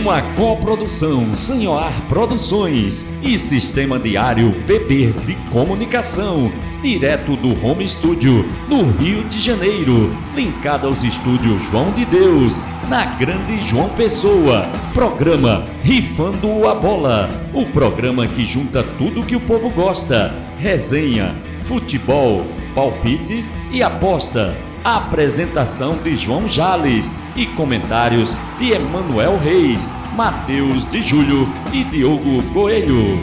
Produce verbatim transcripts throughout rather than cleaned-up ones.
Uma coprodução Sanhoar Produções e Sistema Diário B B de Comunicação, direto do Home Studio, no Rio de Janeiro, linkado aos estúdios João de Deus, na Grande João Pessoa. Programa Rifando a Bola, o programa que junta tudo que o povo gosta: resenha, futebol, palpites e aposta. Apresentação de João Jales e comentários de Emanuel Reis, Matheus de Júlio e Diogo Coelho.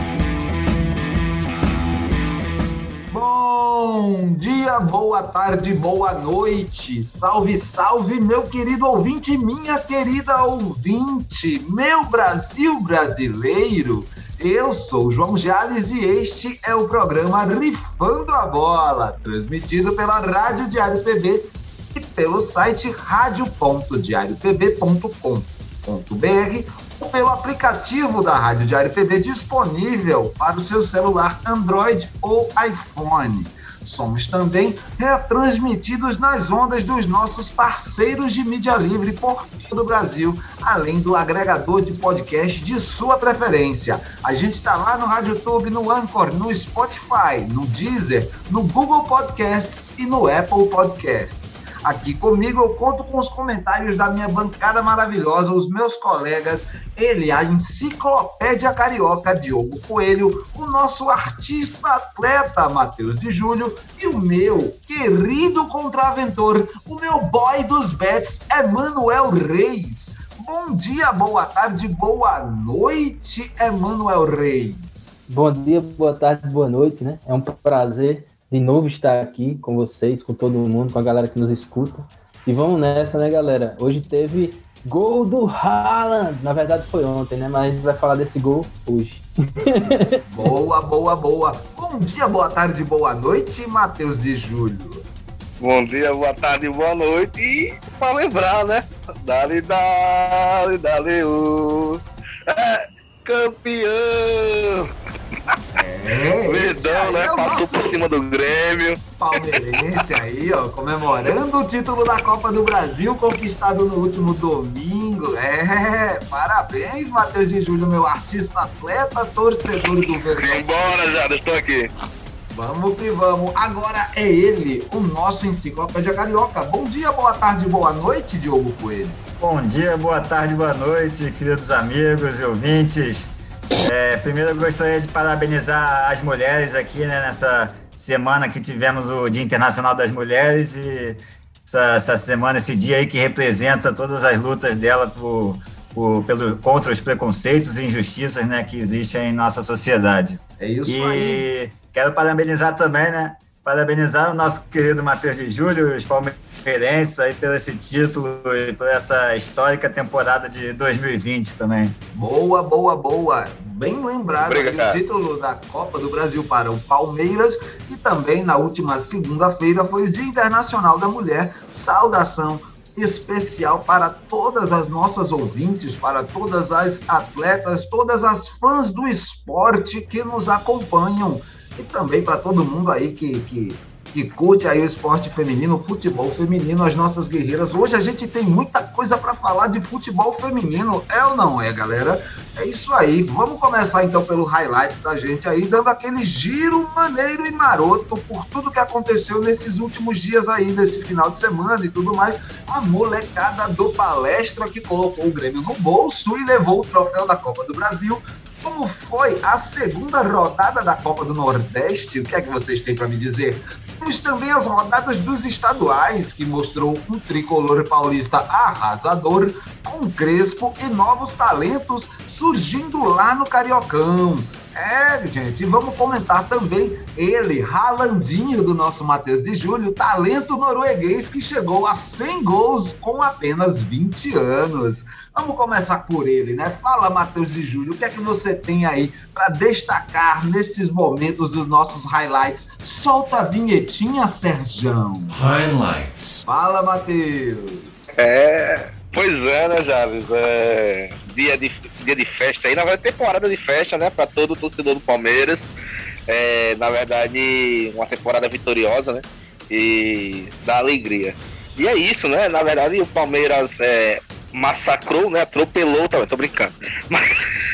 Bom dia, boa tarde, boa noite. Salve, salve, meu querido ouvinte, minha querida ouvinte, meu Brasil brasileiro. Eu sou João Jales e este é o programa Rifando a Bola, transmitido pela Rádio Diário P B e pelo site rádio ponto diário p b ponto com ponto b r ou pelo aplicativo da Rádio Diário P B disponível para o seu celular Android ou iPhone. Somos também retransmitidos nas ondas dos nossos parceiros de mídia livre por todo o Brasil, além do agregador de podcast de sua preferência. A gente está lá no RadioTube, no Anchor, no Spotify, no Deezer, no Google Podcasts e no Apple Podcasts. Aqui comigo eu conto com os comentários da minha bancada maravilhosa, os meus colegas, ele, a enciclopédia carioca, Diogo Coelho, o nosso artista atleta, Matheus de Júlio, e o meu querido contraventor, o meu boy dos bets, Emanuel Reis. Bom dia, boa tarde, boa noite, Emanuel Reis. Bom dia, boa tarde, boa noite, né? É um prazer de novo estar aqui com vocês, com todo mundo, com a galera que nos escuta. E vamos nessa, né, galera? Hoje teve gol do Haaland. Na verdade foi ontem, né? Mas a gente vai falar desse gol hoje. Boa, boa, boa. Bom dia, boa tarde, boa noite, Matheus de Júlio. Bom dia, boa tarde, boa noite. E pra lembrar, né? Dale, dale, dale, uh. É, campeão! É, Verdão, né? É Passou por cima do Grêmio. Palmeirense aí, ó, comemorando o título da Copa do Brasil, conquistado no último domingo. É, parabéns, Matheus de Júlio, meu artista atleta, torcedor do Verdão. Bora, já, estou aqui. Vamos que vamos. Agora é ele, o nosso enciclopédia carioca. Bom dia, boa tarde, boa noite, Diogo Coelho. Bom dia, boa tarde, boa noite, queridos amigos e ouvintes. É, primeiro eu gostaria de parabenizar as mulheres aqui, né, nessa semana que tivemos o Dia Internacional das Mulheres e essa, essa semana, esse dia aí que representa todas as lutas dela por, por, pelo, contra os preconceitos e injustiças, né, que existem em nossa sociedade. É isso e aí. Quero parabenizar também, né, parabenizar o nosso querido Matheus de Júlio, os palmeirenses aí pelo esse título e por essa histórica temporada de dois mil e vinte também. Boa, boa, boa. Bem lembrado aí, o título da Copa do Brasil para o Palmeiras e também na última segunda-feira foi o Dia Internacional da Mulher. Saudação especial para todas as nossas ouvintes, para todas as atletas, todas as fãs do esporte que nos acompanham e também para todo mundo aí que... que que curte aí o esporte feminino, o futebol feminino, as nossas guerreiras. Hoje a gente tem muita coisa para falar de futebol feminino, é ou não é, galera? É isso aí, vamos começar então pelo highlights da gente aí, dando aquele giro maneiro e maroto por tudo que aconteceu nesses últimos dias aí, nesse final de semana e tudo mais. A molecada do Palestra que colocou o Grêmio no bolso e levou o troféu da Copa do Brasil. Como foi a segunda rodada da Copa do Nordeste? O que é que vocês têm para me dizer? Temos também as rodadas dos estaduais, que mostrou um tricolor paulista arrasador, com Crespo e novos talentos surgindo lá no Cariocão. É, gente, e vamos comentar também ele, Haalandinho do nosso Matheus de Júlio, talento norueguês que chegou a cem gols com apenas vinte anos. Vamos começar por ele, né? Fala, Matheus de Júlio, o que é que você tem aí para destacar nesses momentos dos nossos highlights? Solta a vinhetinha, Serjão. Highlights. Fala, Matheus. É, pois é, né, Javes? É, dia, de, dia de festa aí, na verdade, temporada de festa, né, para todo torcedor do Palmeiras. É, na verdade, uma temporada vitoriosa, né? E dá alegria. E é isso, né? Na verdade, o Palmeiras é, massacrou, né? Atropelou, tá, tô brincando. Mas...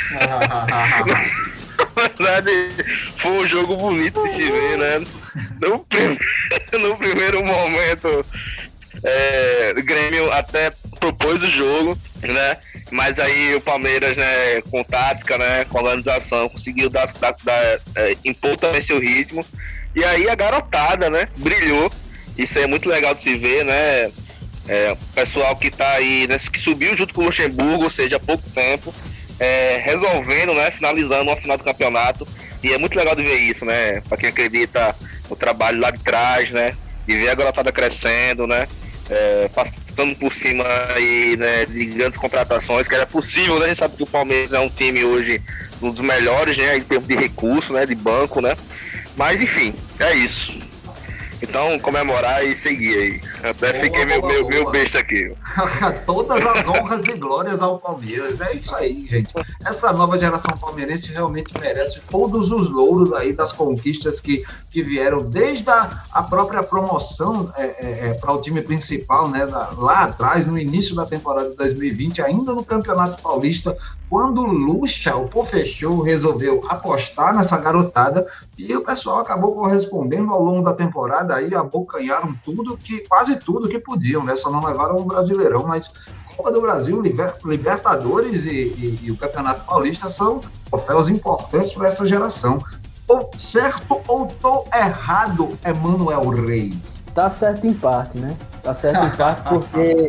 Na verdade, foi um jogo bonito de se ver, né? No, prim... no primeiro momento, é, o Grêmio até propôs o jogo, né? Mas aí o Palmeiras, né, com tática, né, com organização, conseguiu dar, dar, dar, é, impor também seu ritmo. E aí a garotada, né, brilhou. Isso é muito legal de se ver, né? É, o pessoal que tá aí, né, que subiu junto com o Luxemburgo, ou seja, há pouco tempo, é, resolvendo, né, finalizando uma final do campeonato. E é muito legal de ver isso, né? Pra quem acredita no trabalho lá de trás, né? De ver a garotada crescendo, né? É, passando por cima aí, né, de grandes contratações, que era possível, né? A gente sabe que o Palmeiras é um time hoje um dos melhores, né, em termos de recurso, né, de banco, né? Mas enfim, é isso. Então, comemorar e seguir aí. Até boa, fiquei boa, meio, meio, meio besta aqui. Todas as honras e glórias ao Palmeiras. É isso aí, gente. Essa nova geração palmeirense realmente merece todos os louros aí das conquistas que, que vieram desde a, a própria promoção é, é, é, para o time principal, né? Da, lá atrás, no início da temporada de dois mil e vinte, ainda no Campeonato Paulista, quando o Lucha, o Pofechou, resolveu apostar nessa garotada e o pessoal acabou correspondendo ao longo da temporada, aí abocanharam tudo, que, quase tudo que podiam, né? Só não levaram o Brasileirão, mas Copa do Brasil, Libertadores e, e, e o Campeonato Paulista são troféus importantes para essa geração. Tô certo ou tô errado, Emanuel Reis? Tá certo em parte, né? Tá certo em parte porque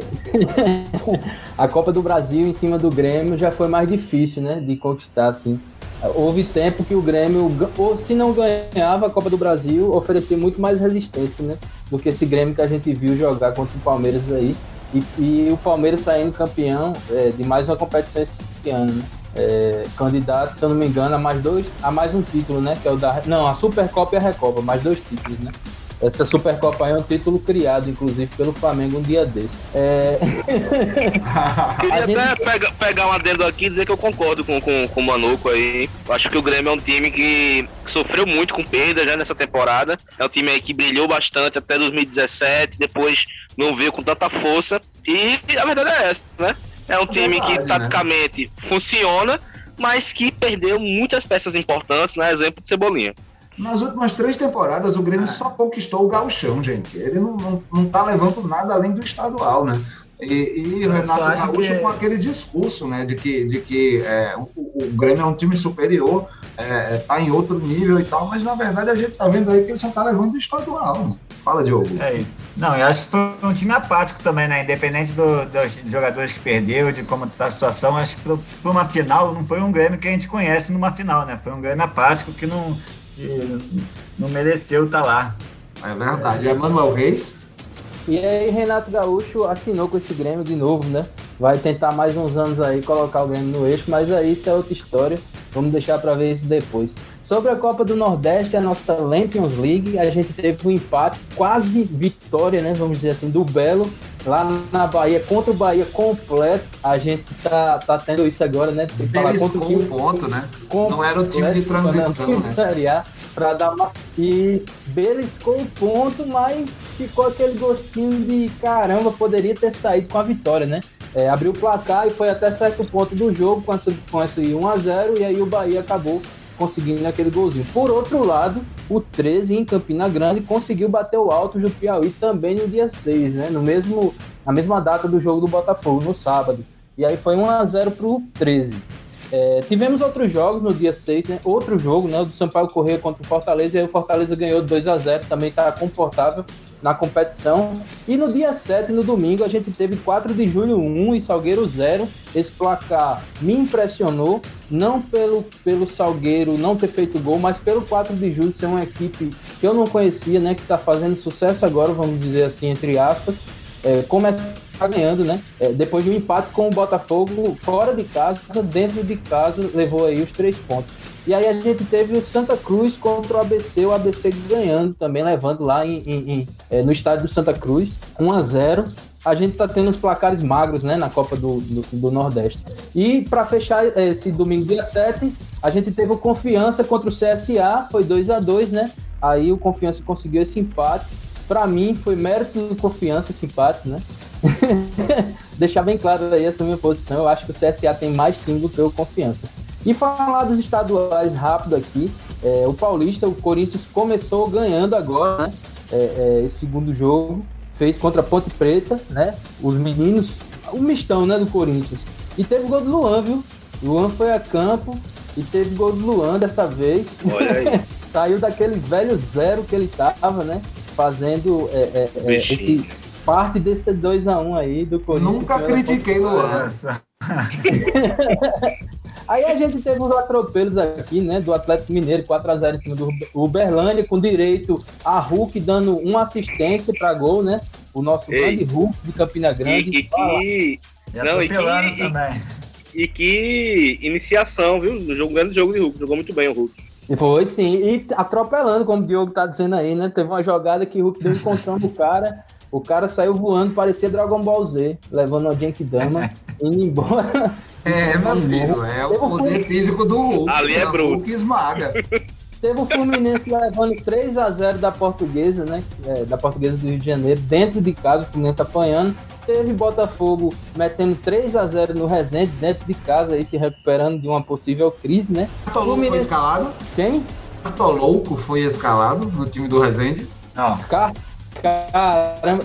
a Copa do Brasil em cima do Grêmio já foi mais difícil, né, de conquistar, assim. Houve tempo que o Grêmio, ou se não ganhava a Copa do Brasil, oferecia muito mais resistência, né, do que esse Grêmio que a gente viu jogar contra o Palmeiras aí. E, e o Palmeiras saindo campeão é, de mais uma competição esse ano, né? É, candidato, se eu não me engano, a mais dois, a mais um título, né, que é o da, não, a Supercopa e a Recopa, mais dois títulos, né. Essa Supercopa aí é um título criado, inclusive, pelo Flamengo um dia desse. É... Queria gente... até pegar, pegar um adendo aqui e dizer que eu concordo com, com, com o Manuco aí. Eu acho que o Grêmio é um time que sofreu muito com perdas, né, nessa temporada. É um time aí que brilhou bastante até dois mil e dezessete, depois não veio com tanta força. E a verdade é essa, né? É um time verdade, que taticamente né? funciona, mas que perdeu muitas peças importantes, né? Exemplo de Cebolinha. Nas últimas três temporadas, o Grêmio ah. só conquistou o Gauchão, gente. Ele não, não, não tá levando nada além do estadual, né? E, e Renato Gaúcho que... com aquele discurso, né, de que, de que é, o, o Grêmio é um time superior, é, tá em outro nível e tal, mas na verdade a gente tá vendo aí que ele só tá levando do estadual, né? Fala, Diogo. É, não, eu acho que foi um time apático também, né? Independente do, dos jogadores que perdeu, de como tá a situação, acho que para uma final não foi um Grêmio que a gente conhece numa final, né? Foi um Grêmio apático que não... que não mereceu estar lá. É verdade. É. Emanuel Reis? E aí Renato Gaúcho assinou com esse Grêmio de novo, né? Vai tentar mais uns anos aí colocar o Grêmio no eixo, mas aí isso é outra história. Vamos deixar para ver isso depois. Sobre a Copa do Nordeste, a nossa Champions League, a gente teve um empate, quase vitória, né? Vamos dizer assim, do Belo, lá na Bahia, contra o Bahia completo. A gente tá, tá tendo isso agora, né? Tem que falar contra o time ponto, né? Não era o time de transição, não, né? Série A, pra dar uma... E beliscou o ponto, mas ficou aquele gostinho de caramba, poderia ter saído com a vitória, né? É, abriu o placar e foi até certo ponto do jogo com esse, com esse um a zero, e aí o Bahia acabou conseguindo aquele golzinho. Por outro lado, o treze em Campina Grande conseguiu bater o Altos do Piauí também no dia seis, né? No mesmo, na mesma data do jogo do Botafogo, no sábado. E aí foi um a zero pro treze. É, tivemos outros jogos no dia seis, né? Outro jogo, né? O do Sampaio Corrêa contra o Fortaleza, e aí o Fortaleza ganhou dois a zero, também está confortável na competição. E no dia sete, no domingo, a gente teve quatro de julho um e Salgueiro zero. Esse placar me impressionou, não pelo, pelo Salgueiro não ter feito gol, mas pelo quatro de julho ser uma equipe que eu não conhecia, né? Que está fazendo sucesso agora, vamos dizer assim, entre aspas. É, começar ganhando, né? É, depois de um empate com o Botafogo fora de casa, dentro de casa, levou aí os três pontos. E aí a gente teve o Santa Cruz contra o A B C, o A B C ganhando também, levando lá em, em, em, é, no estádio do Santa Cruz, um a zero. A gente tá tendo os placares magros, né, na Copa do, do, do Nordeste. E para fechar esse domingo, dia sete, a gente teve o Confiança contra o C S A, foi dois a dois, né? Aí o Confiança conseguiu esse empate. Para mim, foi mérito do Confiança esse empate, né? deixar bem claro aí essa minha posição. Eu acho que o C S A tem mais time do que o Confiança. E falar dos estaduais rápido aqui, é, o Paulista, o Corinthians começou ganhando agora, né? É, é, esse segundo jogo, fez contra a Ponte Preta, né? Os meninos, o mistão, né, do Corinthians. E teve gol do Luan, viu? Luan foi a campo e teve gol do Luan dessa vez. Olha aí. Saiu daquele velho zero que ele tava, né? Fazendo é, é, é, esse, parte desse dois a um aí do Corinthians. Nunca critiquei Luan. Aí a gente teve os atropelos aqui, né, do Atlético Mineiro, quatro a zero em cima do Uberlândia, com direito a Hulk dando uma assistência para gol, né? O nosso Ei. grande Hulk de Campina Grande. E, e, que... Não, e, que... também. e que iniciação, viu? No jogo, grande jogo de Hulk, jogou muito bem o Hulk. Foi sim, e atropelando, como o Diogo tá dizendo aí, né? Teve uma jogada que o Hulk deu encontrando o cara. O cara saiu voando, parecia Dragon Ball Z, levando o Genkidama, indo embora. É, meu filho, é o poder físico do Hulk. Ali é bruto. Hulk esmaga. Teve o Fluminense levando três a zero da Portuguesa, né? É, da Portuguesa do Rio de Janeiro, dentro de casa, o Fluminense apanhando. Teve Botafogo metendo três a zero no Resende, dentro de casa, aí se recuperando de uma possível crise, né? Cartolouco Fluminense... foi escalado? Quem? Cartolouco foi escalado no time do Resende? Não. Car... Caramba,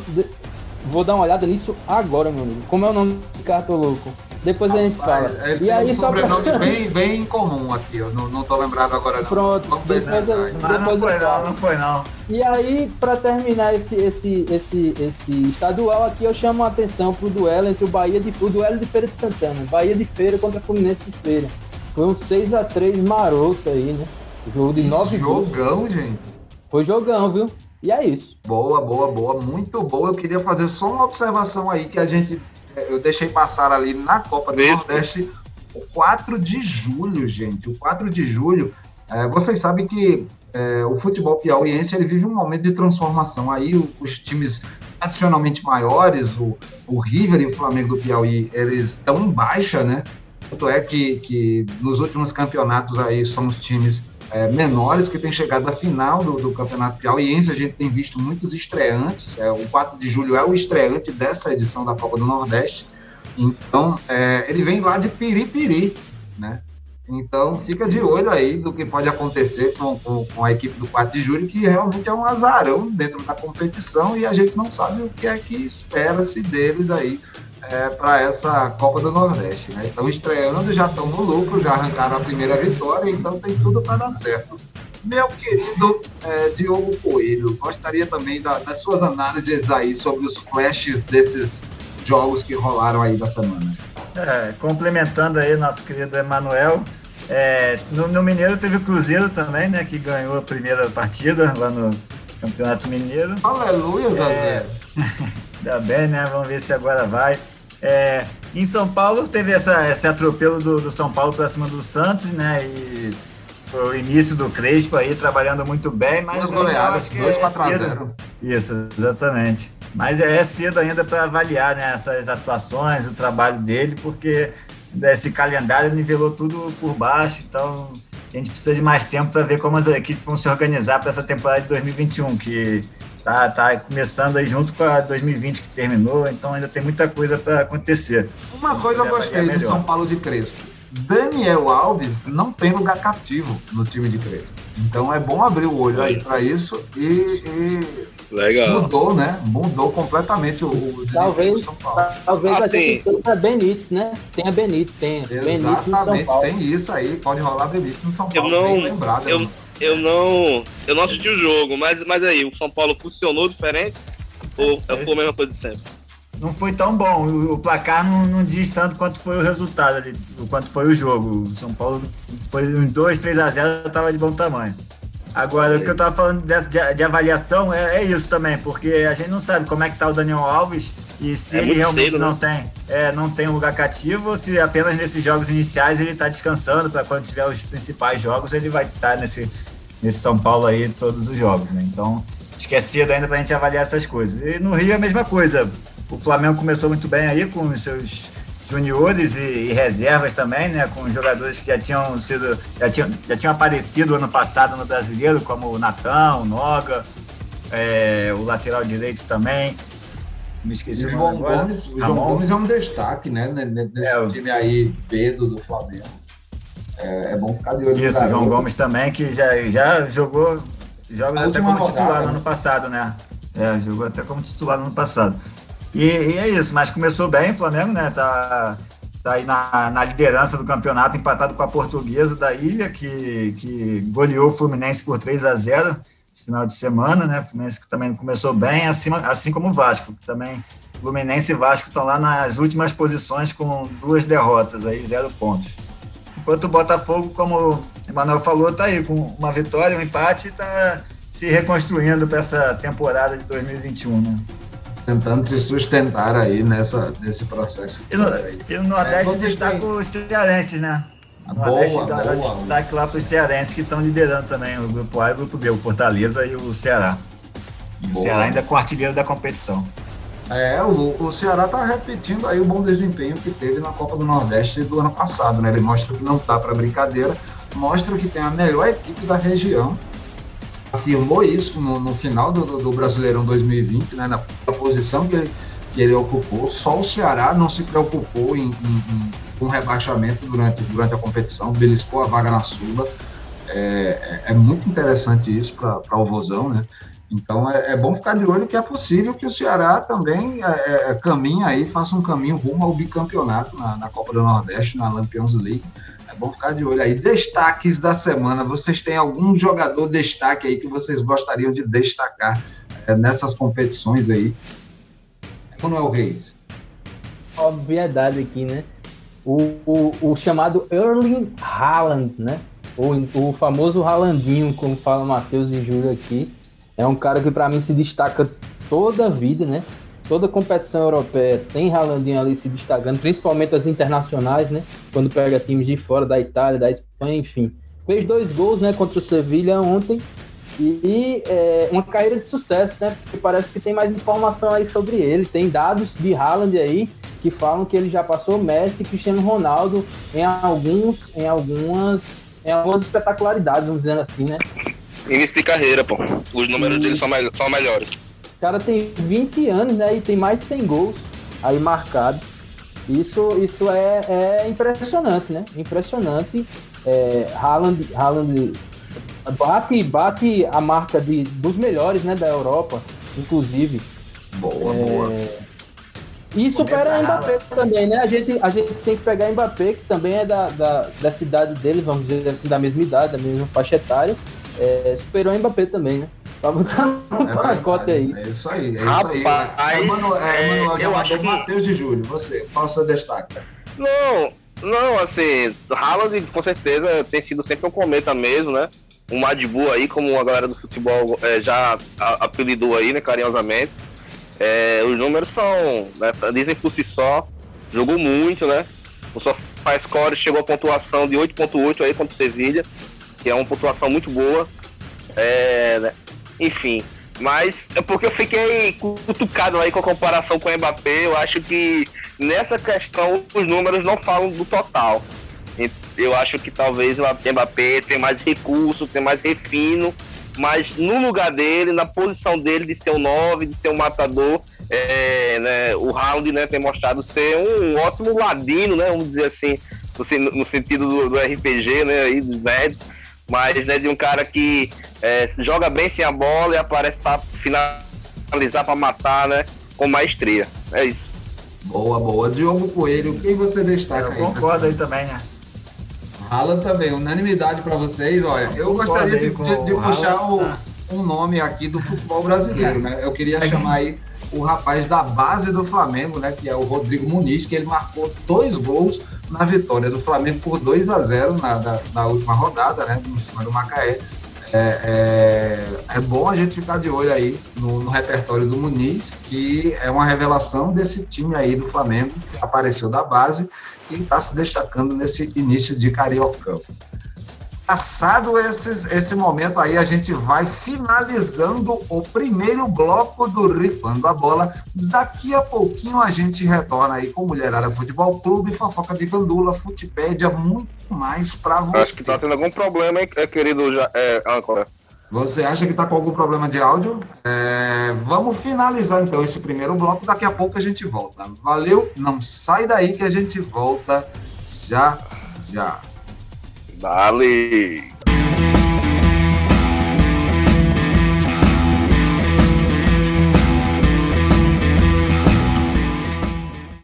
vou dar uma olhada nisso agora, meu amigo. Como é o nome do Cartolouco? Depois a gente fala. Ele e tem aí, um sobrenome pra... bem, bem comum aqui, eu não, não tô lembrado agora não. Pronto, depois, eu, depois não foi não, não foi não. E aí, pra terminar esse, esse, esse, esse estadual aqui, eu chamo a atenção pro duelo entre o Bahia de o duelo de Feira de Santana, Bahia de Feira contra Fluminense de Feira. Foi um seis a três maroto aí, né? Jogo de nove gols. Jogão, gente. Foi jogão, viu? E é isso. Boa, boa, boa, muito boa. Eu queria fazer só uma observação aí que a gente, eu deixei passar ali na Copa do Mesmo. Nordeste, o quatro de julho, gente. O quatro de julho, é, vocês sabem que é, o futebol piauiense ele vive um momento de transformação. Aí os times adicionalmente maiores, o, o River e o Flamengo do Piauí, eles estão em baixa, né? Tanto é que, que nos últimos campeonatos aí são os times É, menores que têm chegado à final do, do Campeonato Piauiense. A gente tem visto muitos estreantes, é, o quatro de julho é o estreante dessa edição da Copa do Nordeste, então é, ele vem lá de Piripiri, né? Então fica de olho aí do que pode acontecer com, com, com a equipe do quatro de julho, que realmente é um azarão dentro da competição e a gente não sabe o que é que espera-se deles aí É, para essa Copa do Nordeste, né? Estão estreando, já estão no lucro, já arrancaram a primeira vitória, então tem tudo para dar certo. Meu querido é, Diogo Coelho, gostaria também da, das suas análises aí sobre os flashes desses jogos que rolaram aí da semana. É, complementando aí nosso querido Emanuel, é, no, no Mineiro teve o Cruzeiro também, né, que ganhou a primeira partida lá no Campeonato Mineiro. Aleluia, Zé. É, ainda bem, né? Vamos ver se agora vai. É, em São Paulo teve essa, esse atropelo do, do São Paulo para cima do Santos, né? E foi o início do Crespo aí trabalhando muito bem, mas duas goleadas, dois quatro a zero. Isso, exatamente. Mas é cedo ainda para avaliar, né, essas atuações, o trabalho dele, porque esse calendário nivelou tudo por baixo, então a gente precisa de mais tempo para ver como as equipes vão se organizar para essa temporada de dois mil e vinte e um, que Tá, tá começando aí junto com a dois mil e vinte que terminou, então ainda tem muita coisa para acontecer. Uma coisa eu gostei do São Paulo de Crespo. Daniel Alves não tem lugar cativo no time de Crespo. Então é bom abrir o olho aí para isso e, e Legal. mudou, né? Mudou completamente o, o talvez, do São Paulo. Talvez ah, a gente tenha Benítez, né? Tenha Benítez, tenha. Exatamente, Benítez São tem isso aí, pode rolar Benítez no São Paulo. Eu não, bem lembrado, eu, eu não, eu não assisti o jogo, mas, mas aí, o São Paulo funcionou diferente ou é, foi a mesma coisa de sempre? Não foi tão bom, o, o placar não, não diz tanto quanto foi o resultado ali, quanto foi o jogo. O São Paulo foi em dois, três a zero, estava de bom tamanho. Agora, o que eu estava falando de, de, de avaliação é, é isso também, porque a gente não sabe como é que está o Daniel Alves e se é ele realmente cedo, não, né? tem, é, não tem um lugar cativo ou se apenas nesses jogos iniciais ele está descansando para quando tiver os principais jogos ele vai estar tá nesse, nesse São Paulo aí todos os jogos, né? Então, acho que é cedo ainda para a gente avaliar essas coisas. E no Rio é a mesma coisa. O Flamengo começou muito bem aí com os seus juniores e, e reservas também, né? Com jogadores que já tinham sido, já tinham, já tinham aparecido ano passado no Brasileiro, como o Natan, o Noga, é, o lateral direito também. Me esqueci o João Gomes. O João Gomes é um destaque, né? Nesse é, time aí, B do, do Flamengo. É, é bom ficar de olho. Isso, o João Gomes também, que já, já jogou jogos até como rodada, titular no ano passado, né? É, jogou até como titular no ano passado. E, e é isso, mas começou bem o Flamengo, né? Tá, tá aí na, na liderança do campeonato, empatado com a Portuguesa da Ilha, que, que goleou o Fluminense por três a zero esse final de semana, né? O Fluminense que também começou bem, assim, assim como o Vasco, que também Fluminense e Vasco estão lá nas últimas posições com duas derrotas, aí zero pontos. Enquanto o Botafogo, como o Emanuel falou, tá aí com uma vitória, um empate, e tá se reconstruindo para essa temporada de dois mil e vinte e um, né? Tentando se sustentar aí nessa, nesse processo. E no, e no Nordeste é, destaca tem... os cearenses, né? No boa, Nordeste boa, dá destaque lá para os cearenses que estão liderando também o grupo A e o grupo B, o Fortaleza e o Ceará. E boa. O Ceará ainda é o artilheiro da competição. É, o, o Ceará está repetindo aí o bom desempenho que teve na Copa do Nordeste do ano passado, né? Ele mostra que não está para brincadeira, mostra que tem a melhor equipe da região. Afirmou isso no, no final do, do Brasileirão dois mil e vinte, né, na posição que ele, que ele ocupou. Só o Ceará não se preocupou em, em, em, com rebaixamento durante, durante a competição, beliscou a vaga na Sula. É, é, é muito interessante isso para o Vozão, né? Então é, é bom ficar de olho que é possível que o Ceará também é, é, caminhe aí, faça um caminho rumo ao bicampeonato na, na Copa do Nordeste, na Lampions League. É bom ficar de olho aí. Destaques da semana. Vocês têm algum jogador destaque aí que vocês gostariam de destacar é, nessas competições aí? Manuel Reis. Obviedade aqui, né? O, o, o chamado Erling Haaland, né? O, o famoso Haalandinho, como fala o Matheus e Júlio aqui. É um cara que para mim se destaca toda a vida, né? Toda competição europeia tem Haalandinho ali se destacando, principalmente as internacionais, né? Quando pega times de fora, da Itália, da Espanha, enfim. Fez dois gols, né, contra o Sevilha ontem e é, uma carreira de sucesso, né? Porque parece que tem mais informação aí sobre ele. Tem dados de Haaland aí que falam que ele já passou Messi e Cristiano Ronaldo em, alguns, em, algumas, em algumas espetacularidades, vamos dizer assim, né? Início de carreira, pô. Os números e... dele são, me- são melhores. O cara tem vinte anos, né, e tem mais de cem gols aí marcados. Isso, isso é, é impressionante, né? Impressionante. É, Haaland, Haaland bate, bate a marca de, dos melhores, né, da Europa, inclusive. Boa, é, boa. E supera o Mbappé também, né? A gente, a gente tem que pegar o Mbappé, que também é da, da, da cidade dele, vamos dizer assim, da mesma idade, da mesma faixa etária. É, superou o Mbappé também, né? Pra botar no é pacote aí. É isso aí, é isso aí. Rapaz, é, Manu, é, é, Manuel, eu acho que... Matheus de Júlio, você, qual o seu destaque? Não, não, assim, Haaland com certeza tem sido sempre um cometa mesmo, né? Um Madibu aí, como a galera do futebol é, já apelidou aí, né, carinhosamente. É, os números são, né, dizem por si só, jogou muito, né? O SofaScore chegou a pontuação de oito ponto oito aí contra o Sevilha, que é uma pontuação muito boa. É, né? Enfim, mas é porque eu fiquei cutucado aí com a comparação com o Mbappé. Eu acho que nessa questão os números não falam do total. Eu acho que talvez o Mbappé tem mais recurso, tem mais refino, mas no lugar dele, na posição dele de ser um nove, de ser um matador, é, né, o Haaland, né, tem mostrado ser um ótimo ladino, né, vamos dizer assim, no, no sentido do, do R P G, né, aí, dos nerds, mas, né, de um cara que é, joga bem sem a bola e aparece para finalizar, para matar, né, com maestria. É isso. Boa, boa. Diogo Coelho, quem você destaca eu aí? Concordo aí também, né? Haaland também, unanimidade para vocês. Olha, eu gostaria de, de, de puxar o, um nome aqui do futebol brasileiro, né? Eu queria chamar aí o rapaz da base do Flamengo, né? Que é o Rodrigo Muniz, que ele marcou dois gols na vitória do Flamengo por dois a zero na, na, na última rodada, né? Em cima do Macaé. É, é, é bom a gente ficar de olho aí no, no repertório do Muniz, que é uma revelação desse time aí do Flamengo, que apareceu da base e está se destacando nesse início de Cariocão. Passado esses, esse momento aí, a gente vai finalizando o primeiro bloco do Rifando a Bola. Daqui a pouquinho a gente retorna aí com Mulherada Futebol Clube, Fofoca de Gandula, Futipédia, muito mais pra você. Acho que tá tendo algum problema, hein, querido é, Âncora? Você acha que está com algum problema de áudio? É, vamos finalizar então esse primeiro bloco, daqui a pouco a gente volta. Valeu, não sai daí que a gente volta já, já. Dale!